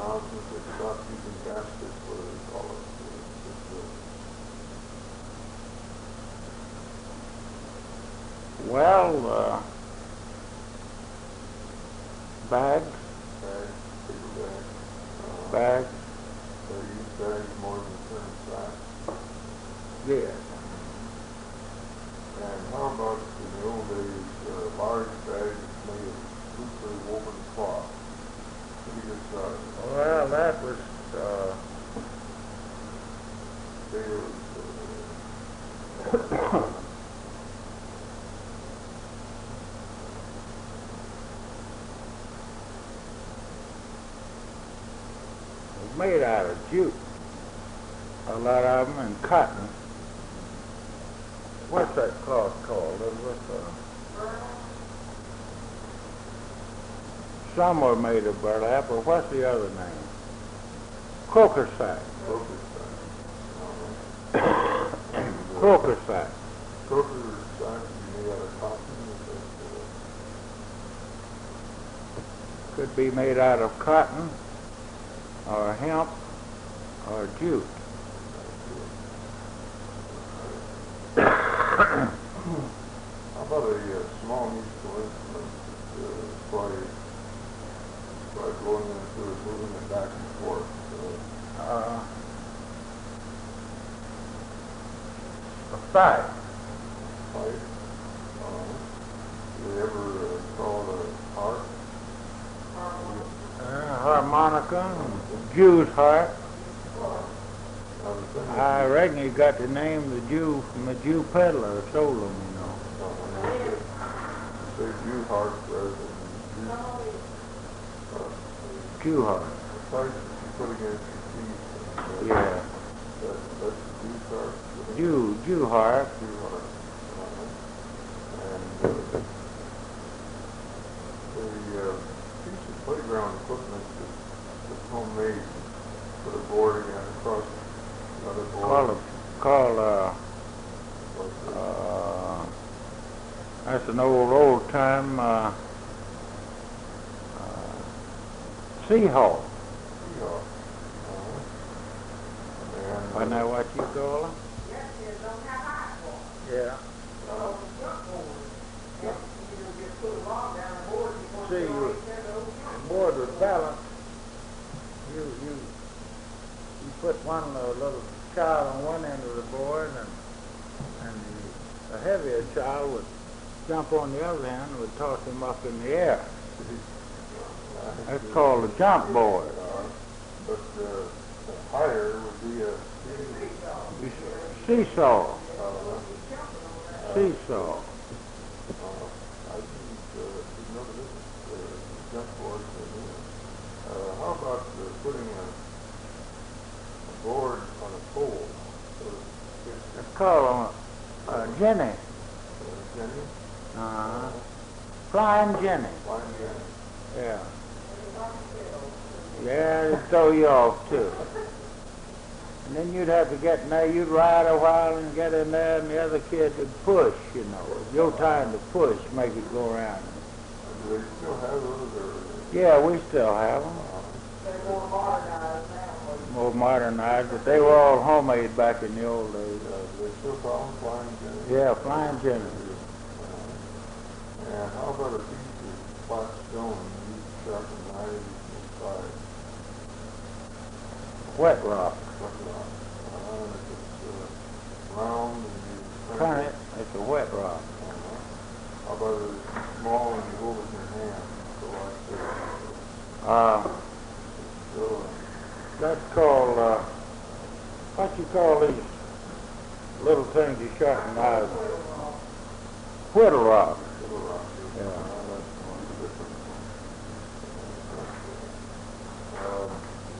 now since they stopped using caskets, what do they call it? Well, bags. Bags, paper bags. Bags. They use bags more than the term sacks. Yes. And how about in the old days, large bags made of loosely woven cloth? Pretty good size. Well, that was, They were, made out of jute. A lot of them, and cotton. What's that cloth called? Some are made of burlap, or what's the other name? Croaker sack. Croaker sack. Croaker sack. Croaker sack is made out of cotton. Could be made out of cotton, or hemp, or jute. How about a small musical instrument that by blowing into it, moving it back and forth? A pipe. Pipe? Do they ever call it a harp? Harmonica, Jew's harp. I I reckon he got the name of the Jew from the Jew peddler who sold them, you know. Say Jew harp rather than Jew harp. the pipe that you put against your teeth. Yeah. That's the Jew's harp? Jew harp. Jew harp. And the piece of playground equipment that's homemade, put a board again across another board. That's an old time Seahawk. And I know what you call them. Yeah. See, the board was balanced. You put one little child on one end of the board, and the heavier child would jump on the other end and would toss him up in the air. That's called a jump board. But higher would be a Seesaw. Seesaw. I didn't know this jump board. How about putting a board on a pole? It's called a jenny. Jenny? Flying jenny. Flying Jenny. Yeah. Yeah, it'd throw you off too. And then you'd have to get in there, you'd ride a while and get in there, and the other kid would push, you know. It's your time to push, make it go around. Do they still have those? Yeah, we still have them. They're more modernized now. More modernized, but they were all homemade back in the old days. Do they still call them Flying Jenny? Yeah, flying jenny. And how about a piece of flat stone used to sharpen knives inside? Wet rock. Wet rock. If it's round and you Turn it, it's a wet rock. How about it small and you hold it in your hand? So like That's called, what you call these little things you sharpen knives? Whittle rock.